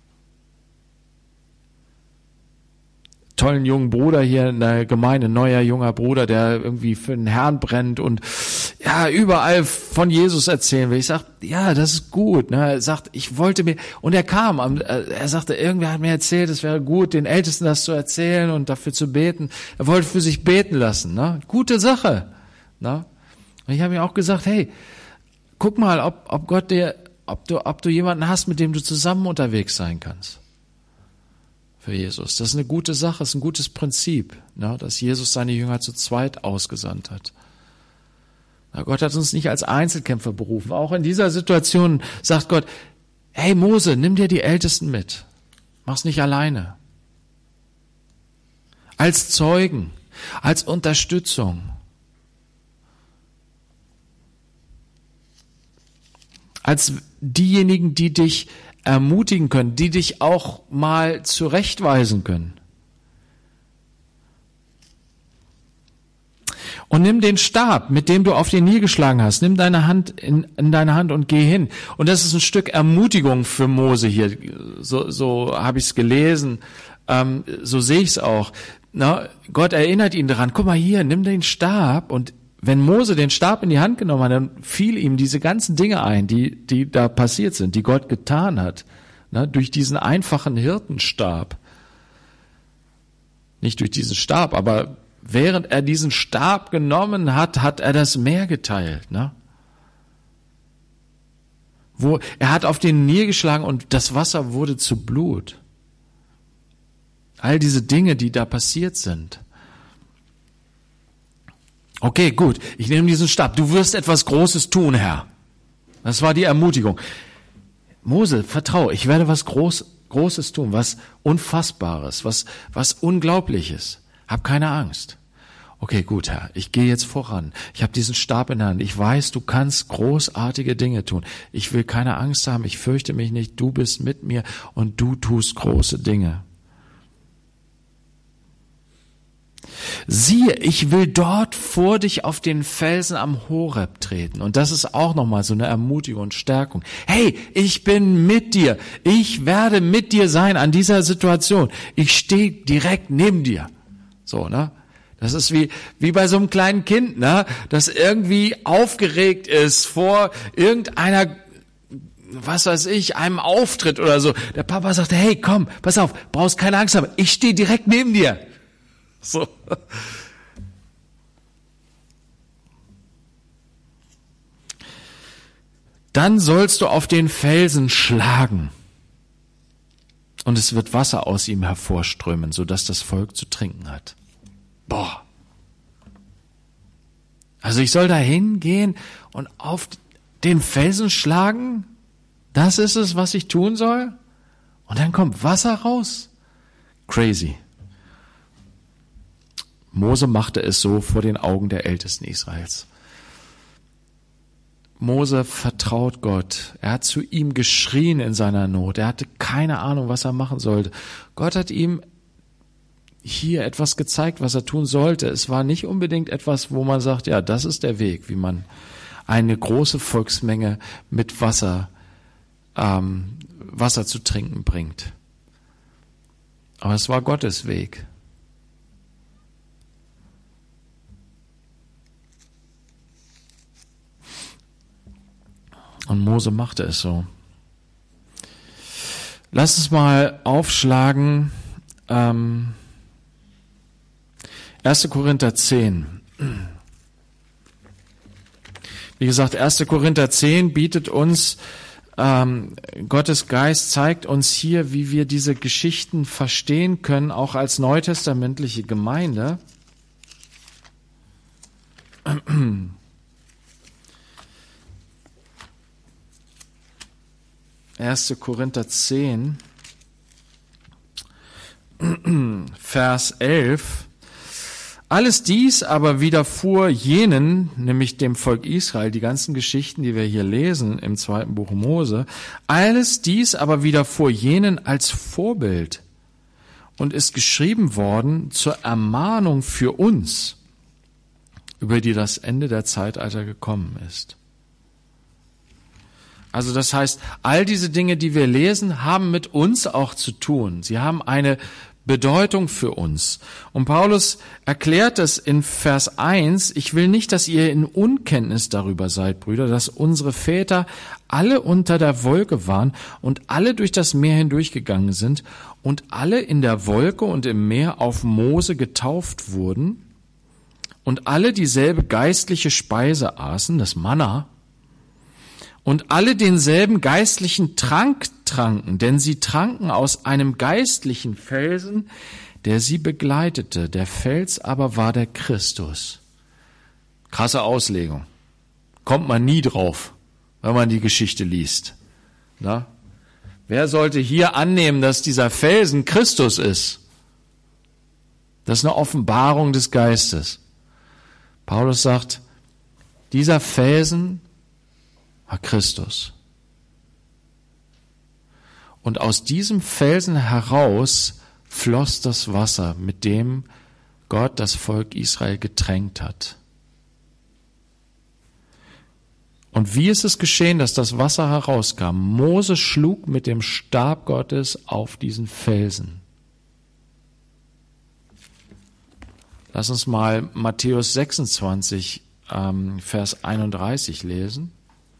Tollen jungen Bruder hier in der Gemeinde, neuer junger Bruder, der irgendwie für den Herrn brennt und ja überall von Jesus erzählen will. Ich sag, ja, das ist gut. Ne? Er sagt, ich wollte mir, und er kam, er sagte, irgendwer hat mir erzählt, es wäre gut, den Ältesten das zu erzählen und dafür zu beten. Er wollte für sich beten lassen. Ne? Gute Sache. Ne? Und ich habe ihm auch gesagt, hey, guck mal, ob, ob Gott dir, ob du, ob du jemanden hast, mit dem du zusammen unterwegs sein kannst. Für Jesus. Das ist eine gute Sache, das ist ein gutes Prinzip, ne, dass Jesus seine Jünger zu zweit ausgesandt hat. Na, Gott hat uns nicht als Einzelkämpfer berufen. Auch in dieser Situation sagt Gott, hey Mose, nimm dir die Ältesten mit. Mach's nicht alleine. Als Zeugen, als Unterstützung. als diejenigen, die dich ermutigen können, die dich auch mal zurechtweisen können. Und nimm den Stab, mit dem du auf den Nil geschlagen hast, nimm deine Hand in, in deine Hand und geh hin. Und das ist ein Stück Ermutigung für Mose hier. So, so habe ich es gelesen, ähm, so sehe ich es auch. Na, Gott erinnert ihn daran, guck mal hier, nimm den Stab. Und wenn Mose den Stab in die Hand genommen hat, dann fiel ihm diese ganzen Dinge ein, die, die da passiert sind, die Gott getan hat. Na, durch diesen einfachen Hirtenstab. Nicht durch diesen Stab, aber während er diesen Stab genommen hat, hat er das Meer geteilt, ne? Wo, er hat auf den Nil geschlagen und das Wasser wurde zu Blut. All diese Dinge, die da passiert sind. Okay, gut, ich nehme diesen Stab. Du wirst etwas Großes tun, Herr. Das war die Ermutigung. Mose, vertrau, ich werde was Groß, Großes tun, was Unfassbares, was, was Unglaubliches. Hab keine Angst. Okay, gut, Herr, ich gehe jetzt voran. Ich habe diesen Stab in der Hand. Ich weiß, du kannst großartige Dinge tun. Ich will keine Angst haben, ich fürchte mich nicht. Du bist mit mir und du tust große Dinge. Siehe, ich will dort vor dich auf den Felsen am Horeb treten. Und das ist auch nochmal so eine Ermutigung und Stärkung. Hey, ich bin mit dir. Ich werde mit dir sein an dieser Situation. Ich stehe direkt neben dir. So, ne? Das ist wie, wie bei so einem kleinen Kind, ne? Das irgendwie aufgeregt ist vor irgendeiner, was weiß ich, einem Auftritt oder so. Der Papa sagt, hey, komm, pass auf, brauchst keine Angst haben. Ich stehe direkt neben dir. So. Dann sollst du auf den Felsen schlagen und es wird Wasser aus ihm hervorströmen, sodass das Volk zu trinken hat. Boah. Also ich soll da hingehen und auf den Felsen schlagen? Das ist es, was ich tun soll? Und dann kommt Wasser raus? Crazy. Mose machte es so vor den Augen der Ältesten Israels. Mose vertraut Gott. Er hat zu ihm geschrien in seiner Not. Er hatte keine Ahnung, was er machen sollte. Gott hat ihm hier etwas gezeigt, was er tun sollte. Es war nicht unbedingt etwas, wo man sagt, ja, das ist der Weg, wie man eine große Volksmenge mit Wasser, ähm, Wasser zu trinken bringt. Aber es war Gottes Weg. Und Mose machte es so. Lass uns mal aufschlagen, ähm, erster Korinther zehn. Wie gesagt, erster Korinther zehn bietet uns, ähm, Gottes Geist zeigt uns hier, wie wir diese Geschichten verstehen können, auch als neutestamentliche Gemeinde. erster Korinther zehn, Vers elf. Alles dies aber widerfuhr jenen, nämlich dem Volk Israel, die ganzen Geschichten, die wir hier lesen im zweiten Buch Mose, alles dies aber widerfuhr jenen als Vorbild und ist geschrieben worden zur Ermahnung für uns, über die das Ende der Zeitalter gekommen ist. Also das heißt, all diese Dinge, die wir lesen, haben mit uns auch zu tun. Sie haben eine Bedeutung für uns. Und Paulus erklärt es in Vers eins, ich will nicht, dass ihr in Unkenntnis darüber seid, Brüder, dass unsere Väter alle unter der Wolke waren und alle durch das Meer hindurchgegangen sind und alle in der Wolke und im Meer auf Mose getauft wurden und alle dieselbe geistliche Speise aßen, das Manna, und alle denselben geistlichen Trank tranken, denn sie tranken aus einem geistlichen Felsen, der sie begleitete. Der Fels aber war der Christus. Krasse Auslegung. Kommt man nie drauf, wenn man die Geschichte liest. Na? Wer sollte hier annehmen, dass dieser Felsen Christus ist? Das ist eine Offenbarung des Geistes. Paulus sagt, dieser Felsen war Christus. Und aus diesem Felsen heraus floss das Wasser, mit dem Gott das Volk Israel getränkt hat. Und wie ist es geschehen, dass das Wasser herauskam? Mose schlug mit dem Stab Gottes auf diesen Felsen. Lass uns mal Matthäus sechsundzwanzig, ähm, Vers einunddreißig lesen.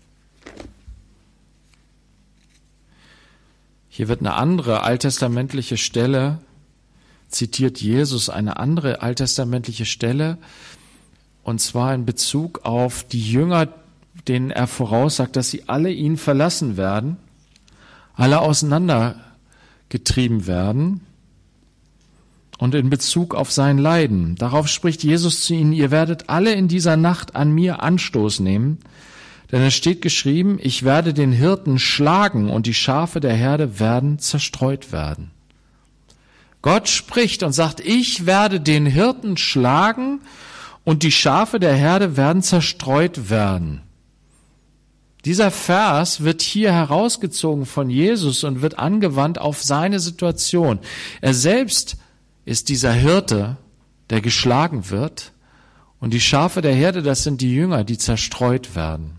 Hier wird eine andere alttestamentliche Stelle, zitiert Jesus eine andere alttestamentliche Stelle, und zwar in Bezug auf die Jünger, denen er voraussagt, dass sie alle ihn verlassen werden, alle auseinandergetrieben werden, und in Bezug auf sein Leiden. Darauf spricht Jesus zu ihnen: Ihr werdet alle in dieser Nacht an mir Anstoß nehmen, denn es steht geschrieben, ich werde den Hirten schlagen und die Schafe der Herde werden zerstreut werden. Gott spricht und sagt, ich werde den Hirten schlagen und die Schafe der Herde werden zerstreut werden. Dieser Vers wird hier herausgezogen von Jesus und wird angewandt auf seine Situation. Er selbst ist dieser Hirte, der geschlagen wird, und die Schafe der Herde, das sind die Jünger, die zerstreut werden.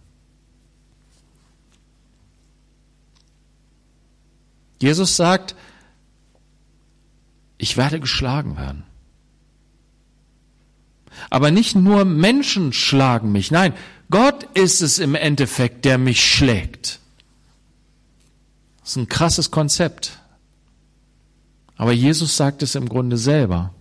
Jesus sagt, ich werde geschlagen werden. Aber nicht nur Menschen schlagen mich, nein, Gott ist es im Endeffekt, der mich schlägt. Das ist ein krasses Konzept. Aber Jesus sagt es im Grunde selber.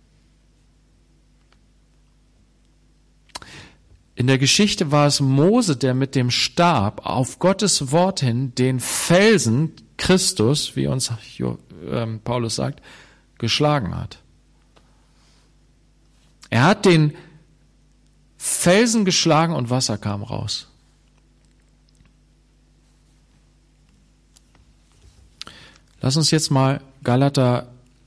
In der Geschichte war es Mose, der mit dem Stab auf Gottes Wort hin den Felsen, Christus, wie uns Paulus sagt, geschlagen hat. Er hat den Felsen geschlagen und Wasser kam raus. Lass uns jetzt mal Galater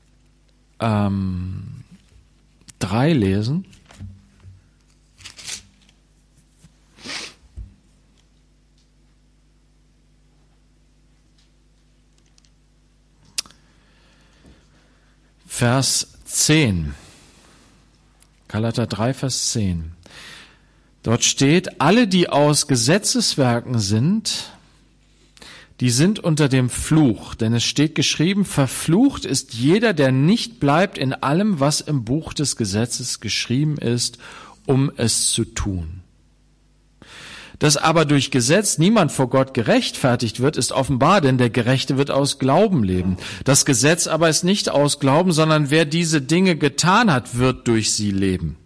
ähm, drei lesen. Vers zehn. Galater drei, Vers zehn. Dort steht, alle, die aus Gesetzeswerken sind, die sind unter dem Fluch, denn es steht geschrieben, verflucht ist jeder, der nicht bleibt in allem, was im Buch des Gesetzes geschrieben ist, um es zu tun. Dass aber durch Gesetz niemand vor Gott gerechtfertigt wird, ist offenbar, denn der Gerechte wird aus Glauben leben. Das Gesetz aber ist nicht aus Glauben, sondern wer diese Dinge getan hat, wird durch sie leben.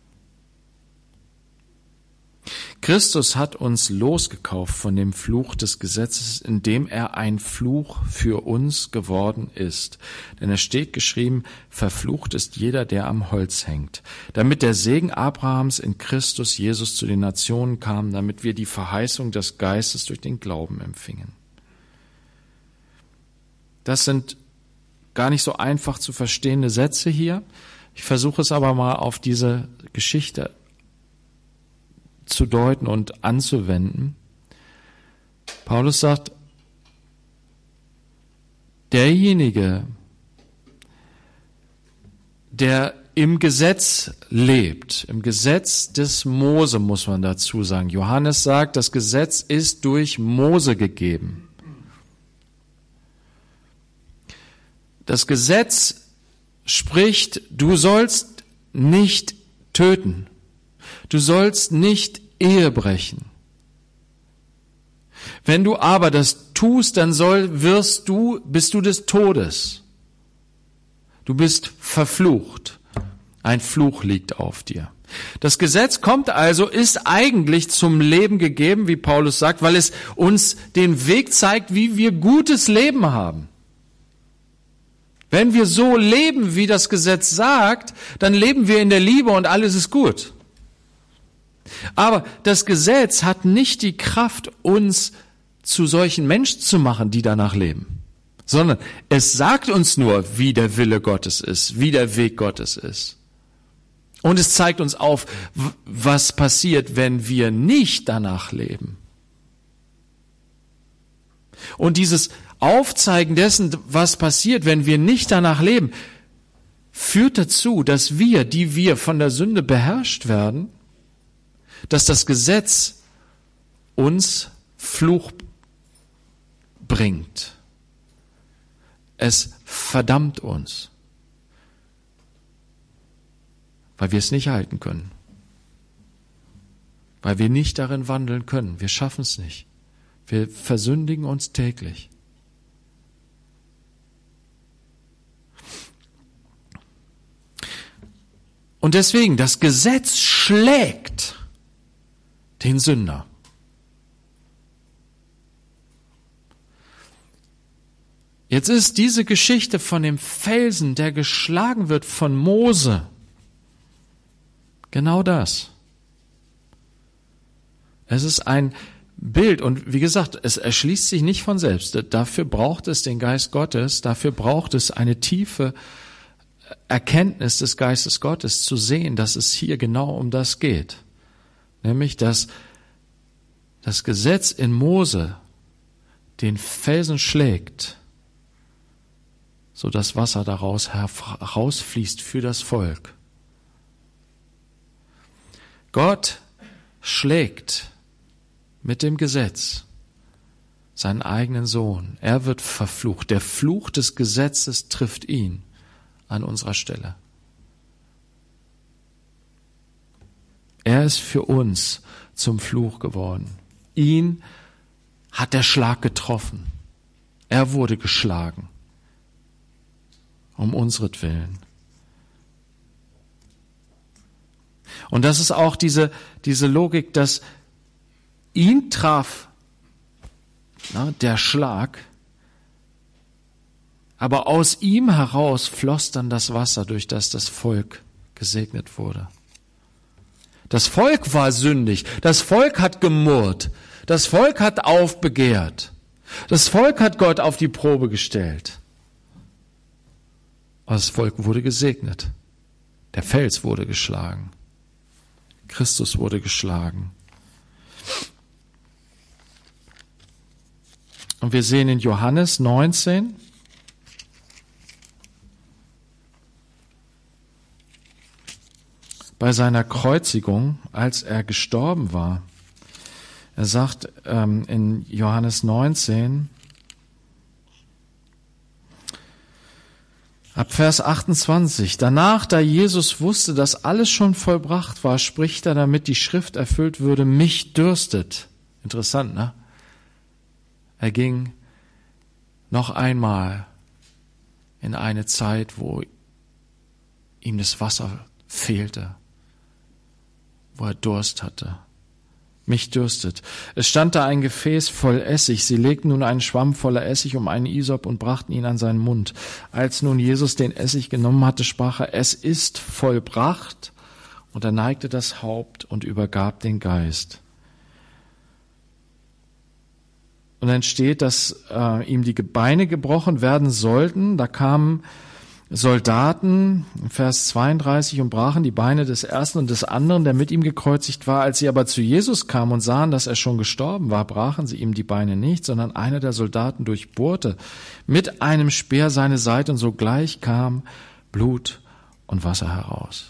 Christus hat uns losgekauft von dem Fluch des Gesetzes, indem er ein Fluch für uns geworden ist. Denn es steht geschrieben, verflucht ist jeder, der am Holz hängt, damit der Segen Abrahams in Christus Jesus zu den Nationen kam, damit wir die Verheißung des Geistes durch den Glauben empfingen. Das sind gar nicht so einfach zu verstehende Sätze hier. Ich versuche es aber mal auf diese Geschichte zu deuten und anzuwenden. Paulus sagt, derjenige, der im Gesetz lebt, im Gesetz des Mose muss man dazu sagen. Johannes sagt, das Gesetz ist durch Mose gegeben. Das Gesetz spricht, du sollst nicht töten. Du sollst nicht Ehe brechen. Wenn du aber das tust, dann soll, wirst du, bist du des Todes. Du bist verflucht. Ein Fluch liegt auf dir. Das Gesetz kommt also, ist eigentlich zum Leben gegeben, wie Paulus sagt, weil es uns den Weg zeigt, wie wir gutes Leben haben. Wenn wir so leben, wie das Gesetz sagt, dann leben wir in der Liebe und alles ist gut. Aber das Gesetz hat nicht die Kraft, uns zu solchen Menschen zu machen, die danach leben, sondern es sagt uns nur, wie der Wille Gottes ist, wie der Weg Gottes ist. Und es zeigt uns auf, was passiert, wenn wir nicht danach leben. Und dieses Aufzeigen dessen, was passiert, wenn wir nicht danach leben, führt dazu, dass wir, die wir von der Sünde beherrscht werden, dass das Gesetz uns Fluch bringt. Es verdammt uns, weil wir es nicht halten können, weil wir nicht darin wandeln können. Wir schaffen es nicht. Wir versündigen uns täglich. Und deswegen, das Gesetz schlägt den Sünder. Jetzt ist diese Geschichte von dem Felsen, der geschlagen wird von Mose, genau das. Es ist ein Bild und wie gesagt, es erschließt sich nicht von selbst. Dafür braucht es den Geist Gottes, dafür braucht es eine tiefe Erkenntnis des Geistes Gottes, zu sehen, dass es hier genau um das geht. Nämlich, dass das Gesetz in Mose den Felsen schlägt, so dass Wasser daraus herausfließt für das Volk. Gott schlägt mit dem Gesetz seinen eigenen Sohn. Er wird verflucht. Der Fluch des Gesetzes trifft ihn an unserer Stelle. Er ist für uns zum Fluch geworden. Ihn hat der Schlag getroffen. Er wurde geschlagen. Um unsretwillen. Und das ist auch diese, diese Logik, dass ihn traf, na, der Schlag, aber aus ihm heraus floss dann das Wasser, durch das das Volk gesegnet wurde. Das Volk war sündig, das Volk hat gemurrt, das Volk hat aufbegehrt, das Volk hat Gott auf die Probe gestellt. Aber das Volk wurde gesegnet. Der Fels wurde geschlagen. Christus wurde geschlagen. Und wir sehen in Johannes neunzehn, bei seiner Kreuzigung, als er gestorben war, er sagt ähm, in Johannes neunzehn, ab Vers achtundzwanzig, danach, da Jesus wusste, dass alles schon vollbracht war, spricht er, damit die Schrift erfüllt würde, mich dürstet. Interessant, ne? Er ging noch einmal in eine Zeit, wo ihm das Wasser fehlte, wo er Durst hatte. Mich dürstet. Es stand da ein Gefäß voll Essig. Sie legten nun einen Schwamm voller Essig um einen Isop und brachten ihn an seinen Mund. Als nun Jesus den Essig genommen hatte, sprach er, es ist vollbracht. Und er neigte das Haupt und übergab den Geist. Und dann steht, dass äh, ihm die Beine gebrochen werden sollten. Da kamen Soldaten, Vers zweiunddreißig, und brachen die Beine des ersten und des anderen, der mit ihm gekreuzigt war. Als sie aber zu Jesus kamen und sahen, dass er schon gestorben war, brachen sie ihm die Beine nicht, sondern einer der Soldaten durchbohrte mit einem Speer seine Seite, und sogleich kam Blut und Wasser heraus.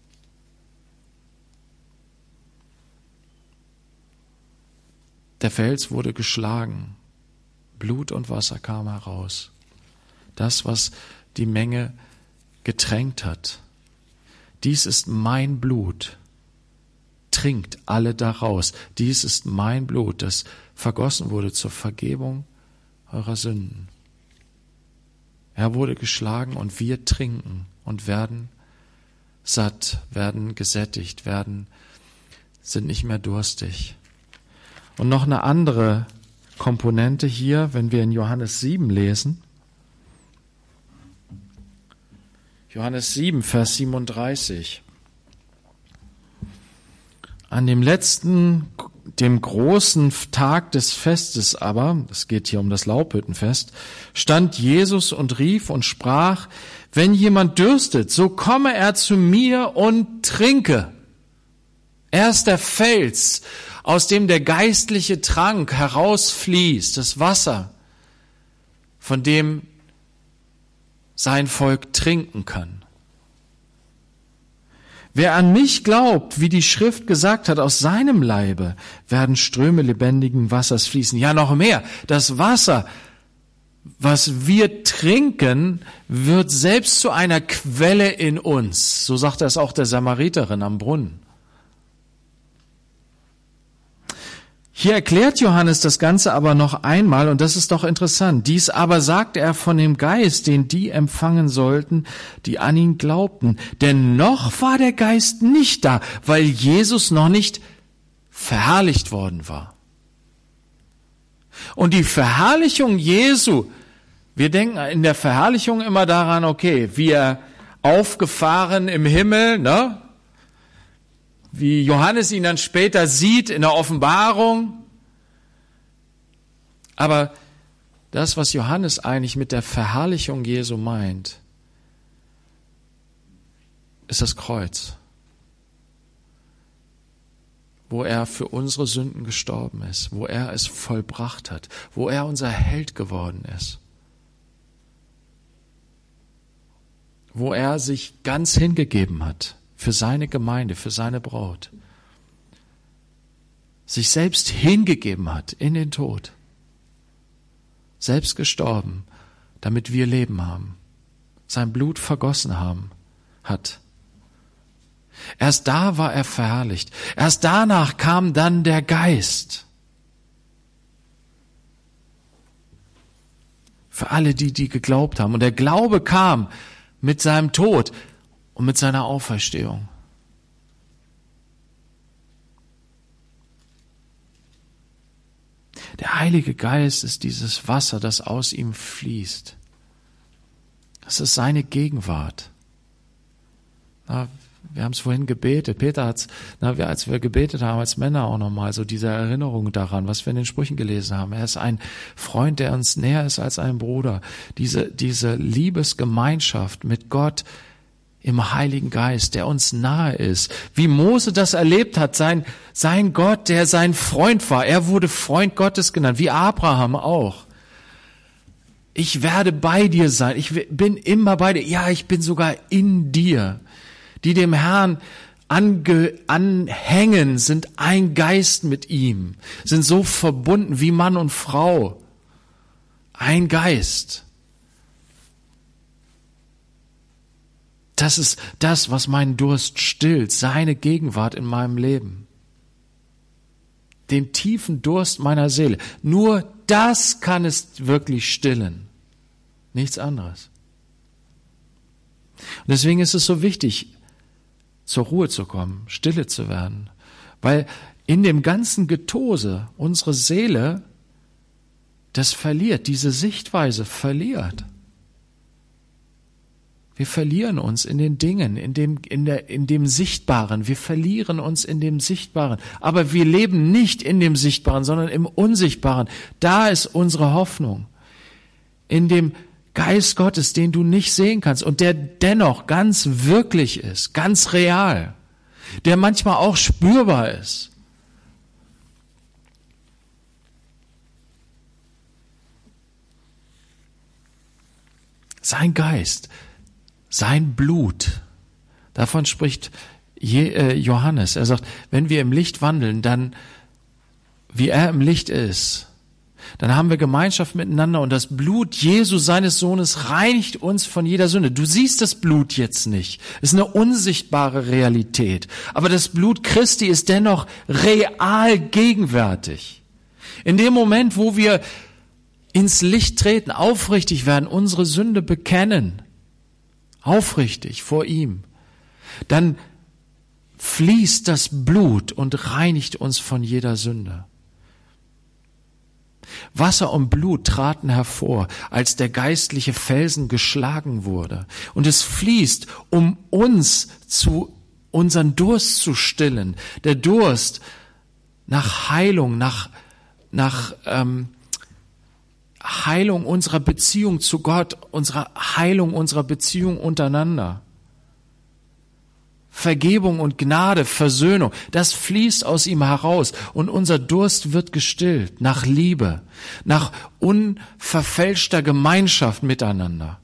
Der Fels wurde geschlagen, Blut und Wasser kam heraus. Das, was die Menge getränkt hat. Dies ist mein Blut. Trinkt alle daraus. Dies ist mein Blut, das vergossen wurde zur Vergebung eurer Sünden. Er wurde geschlagen und wir trinken und werden satt, werden gesättigt, werden, sind nicht mehr durstig. Und noch eine andere Komponente hier, wenn wir in Johannes sieben lesen. Johannes sieben, Vers siebenunddreißig. An dem letzten, dem großen Tag des Festes aber, es geht hier um das Laubhüttenfest, stand Jesus und rief und sprach, wenn jemand dürstet, so komme er zu mir und trinke. Er ist der Fels, aus dem der geistliche Trank herausfließt, das Wasser. von dem sein Volk trinken kann. Wer an mich glaubt, wie die Schrift gesagt hat, aus seinem Leibe werden Ströme lebendigen Wassers fließen. Ja, noch mehr. Das Wasser, was wir trinken, wird selbst zu einer Quelle in uns. So sagt es auch der Samariterin am Brunnen. Hier erklärt Johannes das Ganze aber noch einmal, und das ist doch interessant. Dies aber sagt er von dem Geist, den die empfangen sollten, die an ihn glaubten. Denn noch war der Geist nicht da, weil Jesus noch nicht verherrlicht worden war. Und die Verherrlichung Jesu, wir denken in der Verherrlichung immer daran, okay, wir aufgefahren im Himmel, ne? Wie Johannes ihn dann später sieht in der Offenbarung. Aber das, was Johannes eigentlich mit der Verherrlichung Jesu meint, ist das Kreuz, wo er für unsere Sünden gestorben ist, wo er es vollbracht hat, wo er unser Held geworden ist, wo er sich ganz hingegeben hat. Für seine Gemeinde, für seine Braut. Sich selbst hingegeben hat in den Tod. Selbst gestorben, damit wir Leben haben. Sein Blut vergossen haben, hat. Erst da war er verherrlicht. Erst danach kam dann der Geist. Für alle die, die geglaubt haben. Und der Glaube kam mit seinem Tod und mit seiner Auferstehung. Der Heilige Geist ist dieses Wasser, das aus ihm fließt. Das ist seine Gegenwart. Na, wir haben es vorhin gebetet. Peter hat es, als wir gebetet haben, als Männer auch nochmal, so diese Erinnerung daran, was wir in den Sprüchen gelesen haben. Er ist ein Freund, der uns näher ist als ein Bruder. Diese, diese Liebesgemeinschaft mit Gott im Heiligen Geist, der uns nahe ist. Wie Mose das erlebt hat, sein, sein Gott, der sein Freund war. Er wurde Freund Gottes genannt, wie Abraham auch. Ich werde bei dir sein. Ich bin immer bei dir. Ja, ich bin sogar in dir. Die dem Herrn ange, anhängen, sind ein Geist mit ihm, sind so verbunden wie Mann und Frau. Ein Geist. Das ist das, was meinen Durst stillt, seine Gegenwart in meinem Leben. Den tiefen Durst meiner Seele. Nur das kann es wirklich stillen. Nichts anderes. Und deswegen ist es so wichtig, zur Ruhe zu kommen, stille zu werden. Weil in dem ganzen Getose unsere Seele das verliert, diese Sichtweise verliert. Wir verlieren uns in den Dingen, in dem, in der, in dem Sichtbaren. Wir verlieren uns in dem Sichtbaren. Aber wir leben nicht in dem Sichtbaren, sondern im Unsichtbaren. Da ist unsere Hoffnung. In dem Geist Gottes, den du nicht sehen kannst und der dennoch ganz wirklich ist, ganz real. Der manchmal auch spürbar ist. Sein Geist. Sein Blut, davon spricht Johannes. Er sagt, wenn wir im Licht wandeln, dann, wie er im Licht ist, dann haben wir Gemeinschaft miteinander und das Blut Jesu, seines Sohnes, reinigt uns von jeder Sünde. Du siehst das Blut jetzt nicht. Es ist eine unsichtbare Realität. Aber das Blut Christi ist dennoch real gegenwärtig. In dem Moment, wo wir ins Licht treten, aufrichtig werden, unsere Sünde bekennen, aufrichtig vor ihm, dann fließt das Blut und reinigt uns von jeder Sünde. Wasser und Blut traten hervor, als der geistliche Felsen geschlagen wurde. Und es fließt, um uns zu, unseren Durst zu stillen. Der Durst nach Heilung, nach, nach, ähm, Heilung unserer Beziehung zu Gott, unserer Heilung unserer Beziehung untereinander. Vergebung und Gnade, Versöhnung, das fließt aus ihm heraus und unser Durst wird gestillt nach Liebe, nach unverfälschter Gemeinschaft miteinander.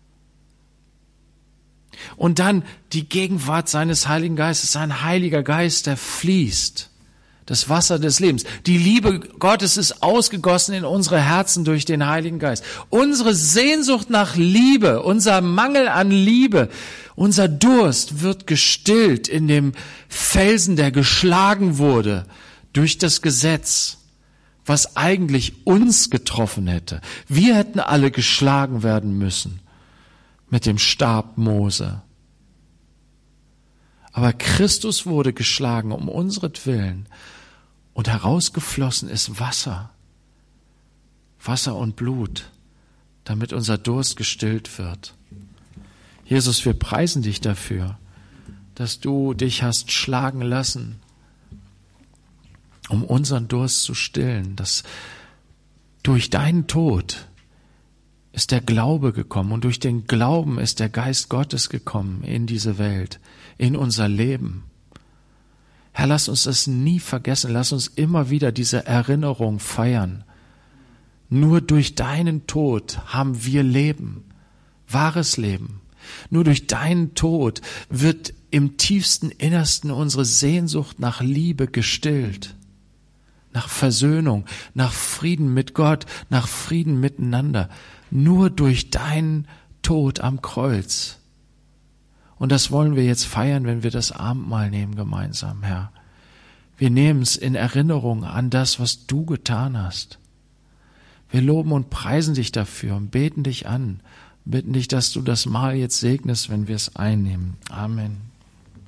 Und dann die Gegenwart seines Heiligen Geistes, sein Heiliger Geist, der fließt. Das Wasser des Lebens. Die Liebe Gottes ist ausgegossen in unsere Herzen durch den Heiligen Geist. Unsere Sehnsucht nach Liebe, unser Mangel an Liebe, unser Durst wird gestillt in dem Felsen, der geschlagen wurde durch das Gesetz, was eigentlich uns getroffen hätte. Wir hätten alle geschlagen werden müssen mit dem Stab Mose. Aber Christus wurde geschlagen um unseretwillen. Und herausgeflossen ist Wasser, Wasser und Blut, damit unser Durst gestillt wird. Jesus, wir preisen dich dafür, dass du dich hast schlagen lassen, um unseren Durst zu stillen, dass durch deinen Tod ist der Glaube gekommen und durch den Glauben ist der Geist Gottes gekommen in diese Welt, in unser Leben. Herr, lass uns das nie vergessen, lass uns immer wieder diese Erinnerung feiern. Nur durch deinen Tod haben wir Leben, wahres Leben. Nur durch deinen Tod wird im tiefsten Innersten unsere Sehnsucht nach Liebe gestillt, nach Versöhnung, nach Frieden mit Gott, nach Frieden miteinander. Nur durch deinen Tod am Kreuz. Und das wollen wir jetzt feiern, wenn wir das Abendmahl nehmen gemeinsam, Herr. Wir nehmen es in Erinnerung an das, was du getan hast. Wir loben und preisen dich dafür und beten dich an, bitten dich, dass du das Mahl jetzt segnest, wenn wir es einnehmen. Amen.